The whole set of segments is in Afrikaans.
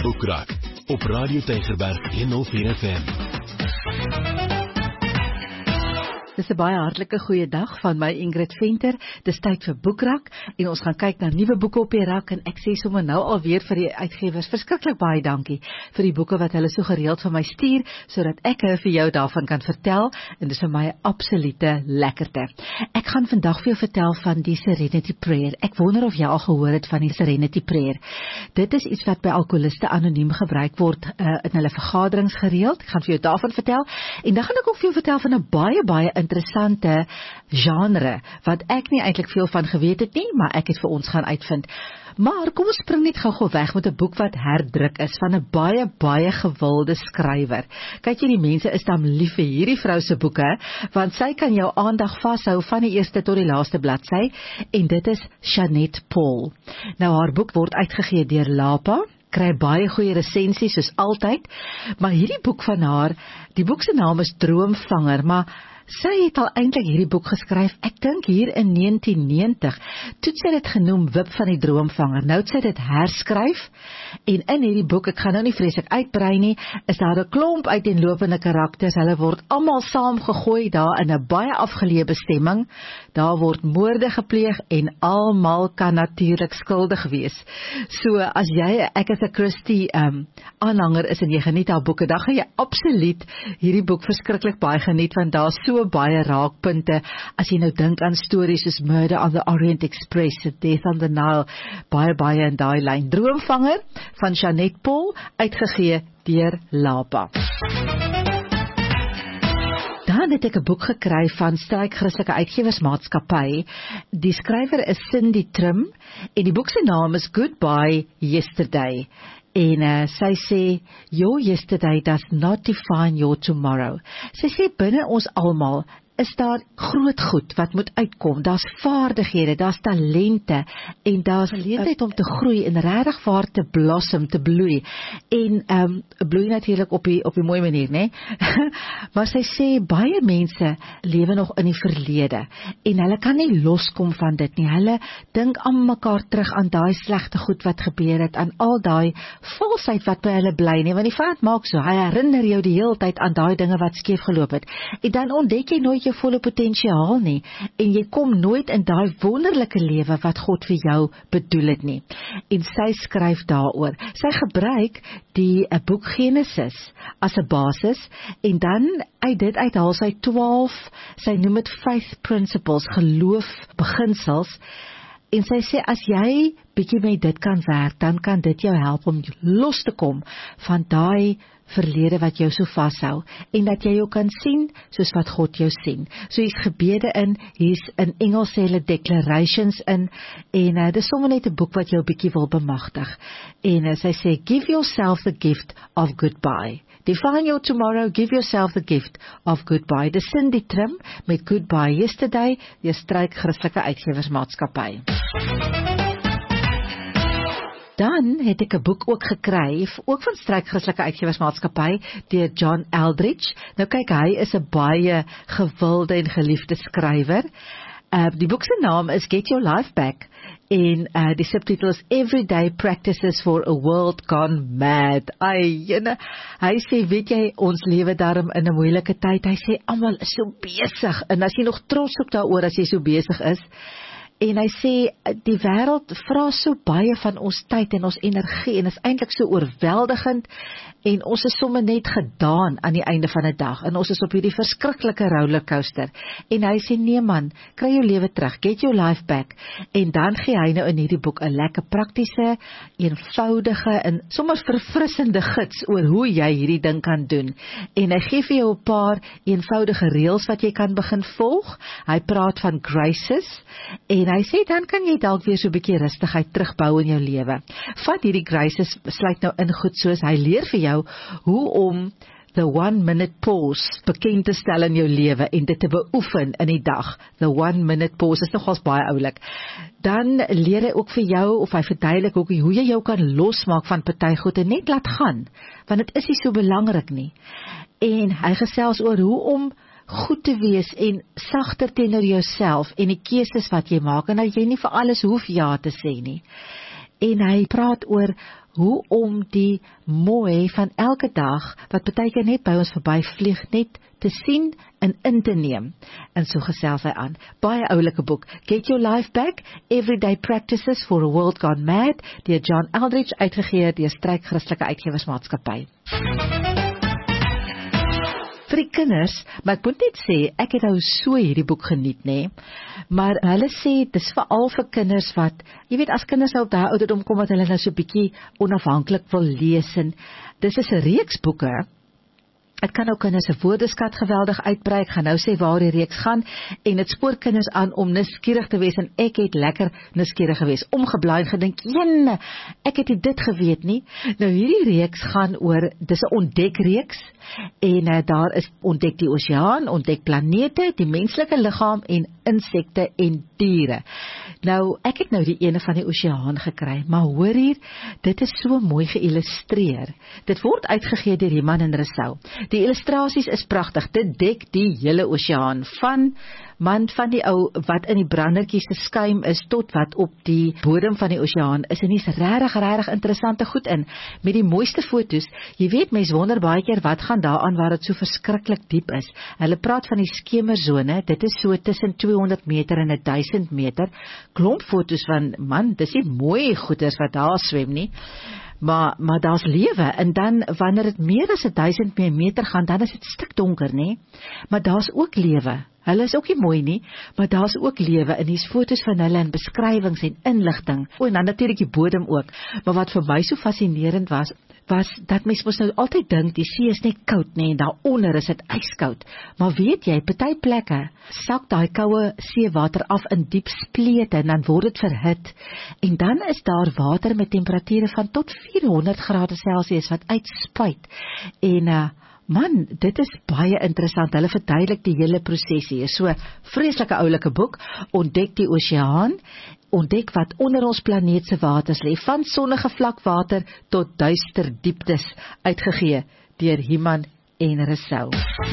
Boekrak op Radio Tygerberg 104 FM. Dis 'n baie hartlike goeie dag van my Ingrid Venter. Dis tyd vir Boekrak en ons gaan kyk na nuwe boeke op die rak en ek sê sommer nou alweer vir die uitgewers verskriklik baie dankie vir die boeke wat hulle so gereeld vir my stuur sodat ek vir jou daarvan kan vertel en dis vir my 'n absolute lekkerte. Ek gaan vandag vir jou vertel van die Serenity Prayer. Ek wonder of jy al gehoor het van die Serenity Prayer. Dit is iets wat by alkoholiste anoniem gebruik word in hulle vergaderings gereeld. Ek gaan vir jou daarvan vertel en dan gaan ek ook vir jou vertel van 'n baie interessante genre, wat ek nie eintlik veel van geweet het nie, maar ek het vir ons gaan uitvind. Maar kom ons spring net gou weg met 'n boek wat herdruk is, van 'n baie gewilde skrywer. Kyk jy, die mense is dan lief vir hierdie vrou se boeke, want sy kan jou aandag vashou van die eerste tot die laaste bladsy, en dit is Jeanette Paul. Nou, haar boek word uitgegee deur Lapa, kry baie goeie resensies soos altyd, maar hierdie boek van haar, die boek se naam is Droomvanger, maar sy het al eintlik hierdie boek geskryf, ek dink hier in 1990, toe sy dit genoem Wip van die Droomvanger. Nou het sy dit herskryf, en in hierdie boek, ek gaan nou nie vreeslik uitbrei nie, is daar 'n klomp uiteenlopende karakters, hulle word almal saamgegooi daar in 'n baie afgeleë bestemming, daar word moorde gepleeg, en almal kan natuurlik skuldig wees. So, as jy, ek is 'n Christie aanhanger is, en jy geniet haar boeke, dan gaan jy absoluut hierdie boek verskriklik baie geniet, want daar is so baie raakpunte, as jy nou dink aan stories soos Murder on the Orient Express, Death on the Nile, baie in daai lyn. Droomvanger van Jeanette Paul, uitgegee deur Lapa. Dan het ek 'n boek gekry van Struik Christelike Uitgewersmaatskappy. Die skrywer is Cindy Trim, en die boek se naam is Goodbye Yesterday. En sy sê, your yesterday does not define your tomorrow. Sy sê, binne ons almal is daar groot goed wat moet uitkom. Daar's vaardighede, daar's talente, en daar's geleentheid om te groei en regtig waar te blossom, te bloei. En bloei natuurlik op die mooi manier, né? Maar sy sê, baie mense lewe nog in die verlede, en hulle kan nie loskom van dit nie. Hulle dink aan mekaar terug aan daai slegte goed wat gebeur het, aan al daai valsheid wat by hulle bly nie, want die vyand maak so, hy herinner jou die hele tyd aan daai dinge wat skeef geloop het. En dan ontdek jy nooit jou volle potensiaal nie, en jy kom nooit in daai wonderlike lewe wat God vir jou bedoel het nie. En sy skryf daaroor. Sy gebruik die boek Genesis as 'n basis, en dan uit dit uithaal sy 12, sy noem dit faith principles, geloof beginsels, en sy sê, as jy bietjie met dit kan werk, dan kan dit jou help om los te kom van daai verlede wat jou so vashou, en dat jy jou kan sien soos wat God jou sien. So hier's gebede in, hier's in Engels sê hulle declarations in, en dis sommer net 'n boek wat jou bietjie wil bemagtig. En sy sê, give yourself the gift of goodbye. Define your tomorrow, give yourself the gift of goodbye. Dis Cindy Trim met Goodbye Yesterday, die Struik Christelike Uitgewersmaatskappy. Dan het ek 'n boek ook gekry, ook van Struik Christelike Uitgewersmaatskappy, deur John Eldridge. Nou kyk, hy is 'n baie gewilde en geliefde skrywer. Die boek se naam is Get Your Life Back, en die subtitel is Everyday Practices for a World Gone Mad. Hy sê, weet jy, ons lewe daarom in 'n moeilike tyd. Hy sê, almal is so besig, en as jy nog trots op daaroor as jy so besig is, en hy sê, die wêreld vra so baie van ons tyd en ons energie, en is eintlik so oorweldigend, en ons is sommer net gedaan aan die einde van 'n dag, en ons is op hierdie verskriklike rollercoaster, en hy sê, nee man, kry jou lewe terug, get your life back, en dan gee hy nou in hierdie boek 'n lekker praktiese, eenvoudige, en sommer verfrissende gids oor hoe jy hierdie ding kan doen, en hy gee vir jou 'n paar eenvoudige reëls wat jy kan begin volg. Hy praat van graces, en hy sê, dan kan jy dalk weer so 'n bietjie rustigheid terugbou in jou lewe. Vat hierdie graces, sluit nou in goed soos, hy leer vir jou hoe om the 1-minute pause bekend te stel in jou lewe en dit te beoefen in die dag. The 1-minute pause is nogals baie oulik. Dan leer hy ook vir jou, of hy verduidelik ook hoe jy jou kan losmaak van party goed en net laat gaan, want dit is nie so belangrik nie. En hy gesels oor hoe om goed te wees en sagter teenoor jouself en die keuses wat jy maak, en dat jy nie vir alles hoef ja te sê nie. En hy praat oor hoe om die mooi van elke dag, wat partykeer net by ons verby vlieg, net te sien en in te neem. En so gesels hy aan. Baie oulike boek. Get Your Life Back, Everyday Practices for a World Gone Mad, deur John Eldredge, uitgegee deur Struik Christelike Uitgewersmaatskappy. Vir die kinders, maar ek moet net sê, ek het nou so hierdie boek geniet, nê? Maar hulle sê, dis veral vir kinders wat, jy weet, as kinders nou op daai ouderdom kom, wat hulle nou so bietjie onafhanklik wil lees, en dis is 'n reeks boeke. Het kan ook kinders 'n woordeskat geweldig uitbrei. Ek gaan nou sê waar die reeks gaan, en dit spoor kinders aan om nuuskierig te wees, en ek het lekker nuuskierig gewees, omgeblaai en gedink, jene, ek het nie dit geweet nie. Nou hierdie reeks gaan oor, dis 'n ontdekreeks, en daar is ontdek die oseaan, ontdek planete, die menslike liggaam en insekte en diere. Nou, ek het nou die ene van die oseaan gekry, maar hoor hier, dit is so mooi geïllustreer. Dit word uitgegee deur Iman en Rousseau. Die illustrasies is pragtig, dit dek die hele oseaan, van die ou wat in die brandertjies se skuim is, tot wat op die bodem van die oseaan is, en dis regtig interessante goed in, met die mooiste foto's. Jy weet, mens wonder baie keer, wat gaan daaraan waar dit so verskriklik diep is. Hulle praat van die skemerzone, dit is so tussen 200 meter en 1000 meter, klomp foto's van, man, dis nie mooi goeders wat daar swem nie, maar daar's lewe, en dan, wanneer dit meer as 1000 meter gaan, dan is dit stikdonker, nê? Maar daar's ook lewe. Hulle is ook nie mooi nie, maar daar's ook lewe, en hier's foto's van hulle, en beskrywings en inligting, en dan natuurlik die bodem ook. Maar wat vir my so fascinerend was dat mens mos nou altyd dink, die see is net koud, en daaronder is dit ijskoud. Maar weet jy, party plekke sak daai koue seewater af in diep splete, en dan word dit verhit, en dan is daar water met temperature van tot 400 grade Celsius wat uitspuit, en man, dit is baie interessant, hulle verduidelik die hele proses hier. So, vreeslike oulike boek, ontdek die oseaan, ontdek wat onder ons planeet se waters lê, van sonnige vlakwater tot duister dieptes, uitgegee deur Iman en Rousseau.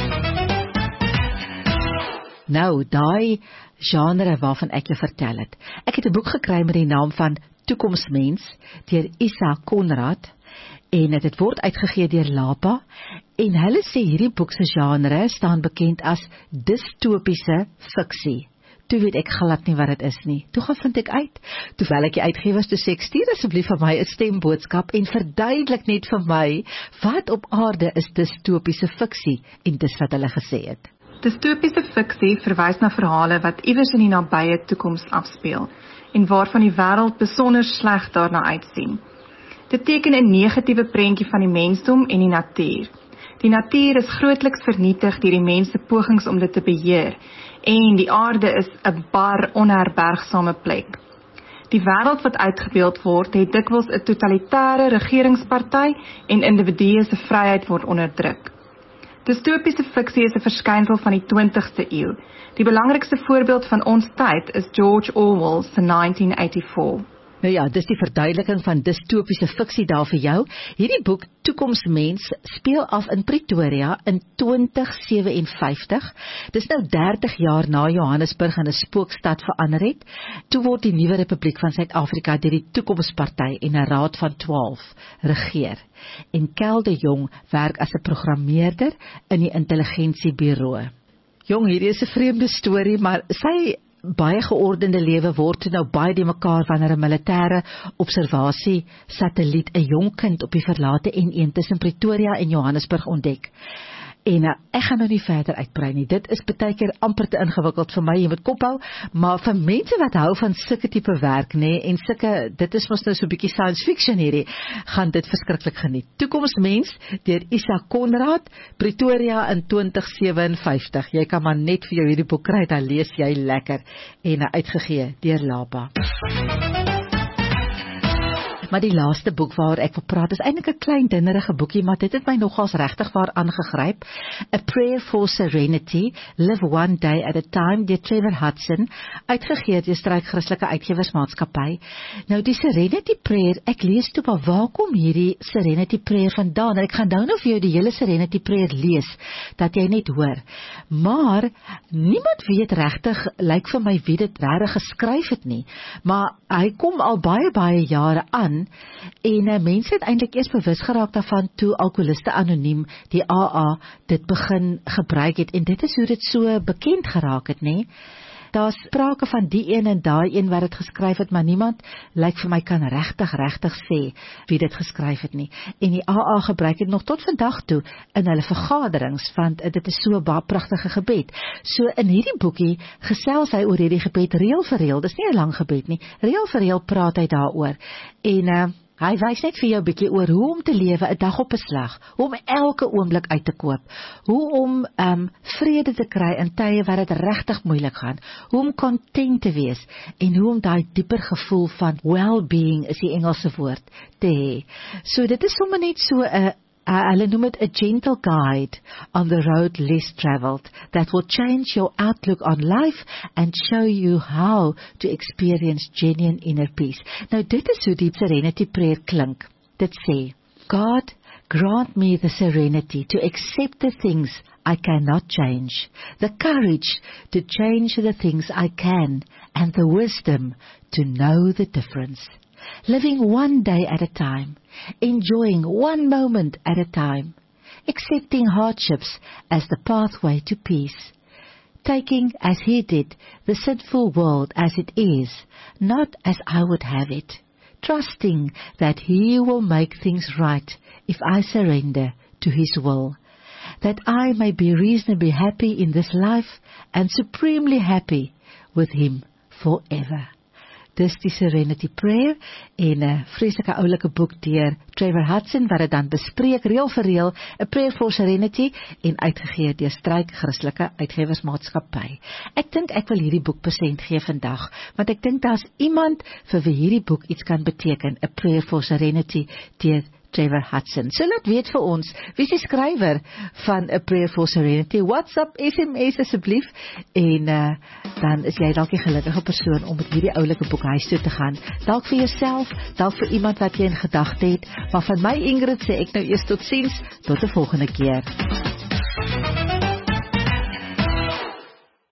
Nou, daai genre waarvan ek jou vertel het. Ek het 'n boek gekry met die naam van Toekomsmens, deur Isa Konrad, en dit word uitgegee deur Lapa, en hulle sê hierdie boek se genre staan bekend as dystopiese fiksie. Toe weet ek glad nie wat dit is nie. Toe gaan vind ek uit. Toe bel ek die uitgewers, toe sê ek, stuur asseblief vir my 'n stemboodskap en verduidelik net vir my, wat op aarde is dystopiese fiksie, en dis wat hulle gesê het. Dystopiese fiksie verwys na verhale wat iewers in die nabye toekoms afspeel, en waarvan die wêreld besonder sleg daarna uitsien. Dit teken 'n negatiewe prentjie van die mensdom en die natuur. Die natuur is grootliks vernietig deur die mens se pogings om dit te beheer, en die aarde is 'n bar onherbergsame plek. Die wêreld wat uitgebeeld word, het dikwels 'n totalitêre regeringsparty, en individue se vryheid word onderdruk. Dystopiese fiksie is 'n verskynsel van die 20ste eeu. Die belangrikste voorbeeld van ons tyd is George Orwell se 1984. Nou ja, dis die verduideliking van dystopiese fiksie daar vir jou. Hierdie boek, Toekomsmens, speel af in Pretoria in 2057. Dis nou 30 jaar na Johannesburg in 'n spookstad verander het. Toe word die nuwe Republiek van Suid-Afrika deur die Toekomsparty en 'n raad van 12 regeer. En Kel de Jong werk as 'n programmeerder in die intelligensiebureau. Jong, hierdie is 'n vreemde storie, maar sy baie geordende lewe word nou baie die mekaar wanneer 'n militêre observasie satelliet 'n jong kind op die verlate N1 tussen Pretoria en Johannesburg ontdek. En ek gaan nou nie verder uitbrei nie. Dit is baie keer amper te ingewikkeld vir my, jy moet kophou, maar vir mense wat hou van sulke tipe werk, nê, en sulke, dit is mos nou so 'n bietjie science fiction hierdie, gaan dit verskriklik geniet. Toekomsmens deur Isa Konrad, Pretoria in 2057. Jy kan maar net vir jou hierdie boek kry, dan lees jy lekker, en uitgegee deur Lapa. Maar die laaste boek waar ek wil praat is eintlik 'n klein dinnerige boekie, maar dit het my nogals regtig waar aangegryp. A Prayer for Serenity, Live One Day at a Time, deur Trevor Hudson, uitgegee deur Struik Christelike Uitgewersmaatskappy. Nou die Serenity Prayer, ek lees toe, maar waar kom hierdie Serenity Prayer vandaan? En ek gaan nou vir jou die hele Serenity Prayer lees, dat jy net hoor. Maar niemand weet regtig, lyk vir my wie dit regtig geskryf het nie. Maar hy kom al baie jare aan, begin en mense het eintlik eers bewus geraak daarvan toe Alkoholiste Anoniem, die AA, dit begin gebruik het en dit is hoe dit so bekend geraak het, nê? Daar's sprake van die een en daai een wat dit geskryf het, maar niemand lyk vir my kan regtig sê wie dit geskryf het nie. En die AA gebruik dit nog tot vandag toe in hulle vergaderings, want dit is so 'n baie pragtige gebed. So in hierdie boekie gesels hy oor hierdie gebed reël vir reël. Dis nie 'n lang gebed nie. Reël vir reël praat hy daaroor. En hy wys net vir jou 'n bietjie oor hoe om te lewe 'n dag op 'n slag, hoe om elke oomblik uit te koop, hoe om vrede te kry in tye waar dit regtig moeilik gaan, hoe om content te wees en hoe om daai dieper gevoel van well-being is die Engelse woord te hê. So dit is sommer net so 'n hulle noem dit a gentle guide on the road less travelled that will change your outlook on life and show you how to experience genuine inner peace. Nou dit is hoe die Serenity Prayer klink. Dit sê, God, grant me the serenity to accept the things I cannot change, the courage to change the things I can, and the wisdom to know the difference. Living one day at a time, enjoying one moment at a time, accepting hardships as the pathway to peace, taking, as he did, the sinful world as it is, not as I would have it, trusting that he will make things right if I surrender to his will, that I may be reasonably happy in this life and supremely happy with him forever. Dis die Serenity Prayer en 'n vreeslike oulike boek deur Trevor Hudson wat dit dan bespreek reël vir reël, 'n Prayer for Serenity en uitgegee deur Struik Christelike Uitgewersmaatskappy. Ek dink ek wil hierdie boek persent gee vandag, want ek dink daar's iemand vir wie hierdie boek iets kan beteken, 'n Prayer for Serenity deur Trevor Hudson. So laat weet vir ons, wie is die skrywer van A Prayer for Serenity? WhatsApp, SMS asseblief, en dan is jy dalk die gelukkige persoon om met hierdie oulike boek huis toe te gaan. Dalk vir jouself, dalk vir iemand wat jy in gedagte het, maar van my Ingrid sê ek nou eers totsiens, tot 'n volgende keer.